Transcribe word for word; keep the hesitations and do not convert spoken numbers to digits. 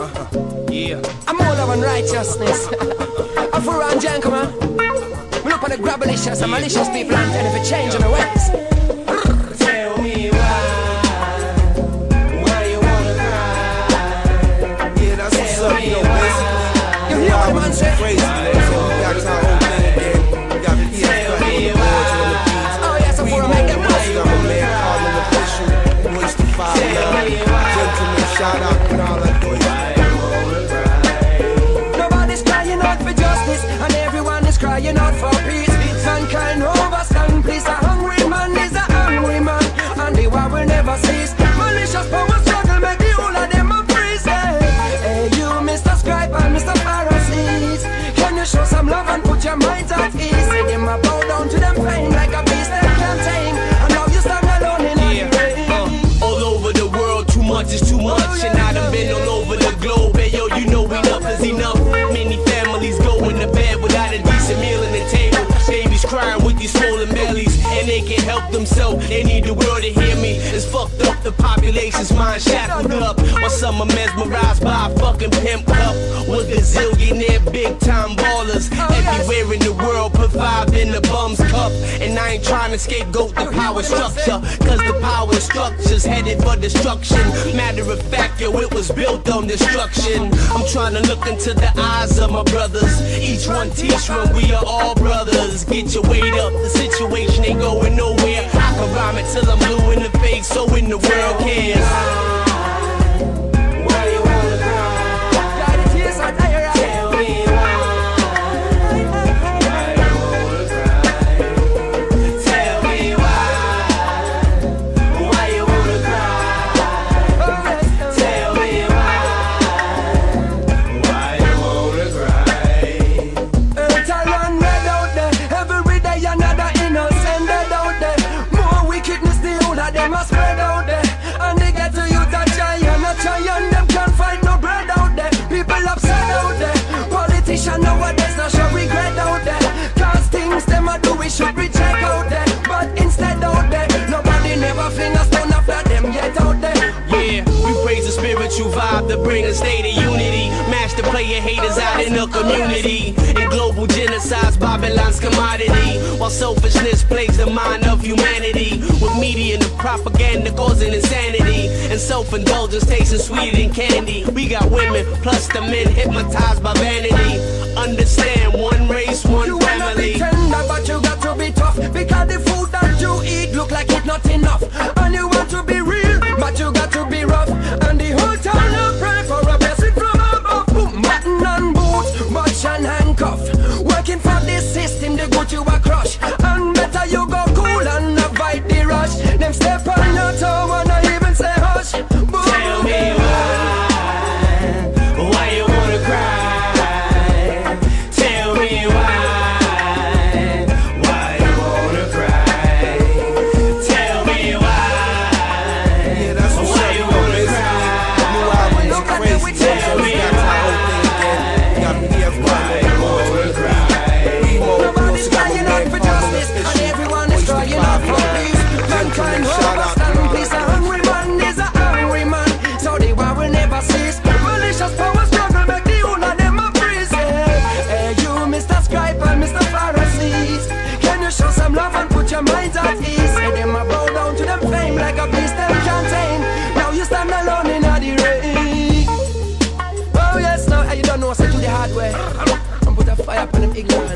Yeah. I'm all of unrighteousness. I'm for around Jan, come on. We look on the grabalicious and malicious people and tell if it change in the ways. Tell me why, why you wanna cry? Yeah, that's what's up, you know, basically. You hear what man say? Crazy, man. So we got our own thing again. We got P S cut on the boards and on the beats. Oh yes, I'm for a make them We got my man Cardinal Official, Royce the Five Love, Gentleman, shout out and all that doing. Nobody's crying out for justice, and everyone is crying out for peace. Mankind overstand, please. A hungry man is a hungry man, and the war will never cease. Malicious power struggle, make the whole of them a freeze. Hey, you, Mister Scribe and Mister Pharisees, can you show some love and put your minds at ease? See them a bow down to them pain like a beast they can't tame, and now you stand alone in Yeah. the rain. Uh, all over the world, too much is too much, and I done been all over the globe. Hey yo, you know enough is enough. Many families go in the bed without a decent meal on the table. Babies crying with these swollen bellies, and they can't help themselves. They need the world to hear me. It's fucked up, the population's mind shackled up, while some are mesmerized by a fucking pimp cup. With a zillionaire big time ballers everywhere in the world, put five in the bum's cup. And I ain't trying to scapegoat the power structure, cause the power structure's headed for destruction. Matter of fact, yo, it was built on destruction. I'm trying to look into the eyes of my brothers. Each one teach one, we are all brothers. Get your weight up, the situation ain't going nowhere. I can rhyme it till I'm blue in the face, so in the world cares. Why you wanna cry? Got the tears out there, right? Tell me why. Why you wanna cry? Tell me why. Why you wanna cry? Tell me why. Why you wanna cry? Earth a run red out there. Every day another innocent dead out there. More wickedness, the whole of them are spread out there. And they get to you to try and a try and them can't find no bread out there. People upset out there. Politicians nowadays not show regret out there. Cause things them a do we should reject out there. But instead out there, nobody never fling a stone after them yet out there. Yeah, we praise the spiritual vibe that bring a state of unity. Master player haters out in the community. And global genocide's Babylon's commodity, while selfishness plagues the mind of humanity. With media and the propaganda causing insanity, and self-indulgence tasting sweeter than candy. We got women plus the men hypnotized by vanity. Understand, one race, one You wanna be family. tender, but you got to be tough. Because the food that you eat look like it's not enough. And you want to be real, but you got to be rough. And the whole town will pray for a blessing from above. Boom, button and boots, watch and handcuff. Working for this system, they go to a crush. And better you go cool and avoid the rush. Them step on your toe and I even say hush. Boom. Tell me why, why you wanna cry? Tell me why, why you wanna cry? Tell me why, Yeah, that's what's why up, you you know, wanna basically. The new cry? album Look is at crazy, them, we so tell we me got our own thing again. We got P F cut on the boards and on the beats. Remo, Nobody's we got my crying man out for Cardinal justice, and Official, everyone is Royce the crying out Five for Love, peace. Mankind Gentleman, shout out overstand, and all please. A that. hungry man is a hungry man, so the war will never cease. Malicious power struggle, make the whole of them a freeze. Hey, you, Mister Scribe and Mister Pharisees, can you show some love and put your minds at ease? Say them a bow down to them fame like a beast them can't tame. Now you stand alone in the rain. Oh yes, now you don't know, say to the hard way. And put a fire upon them ignorant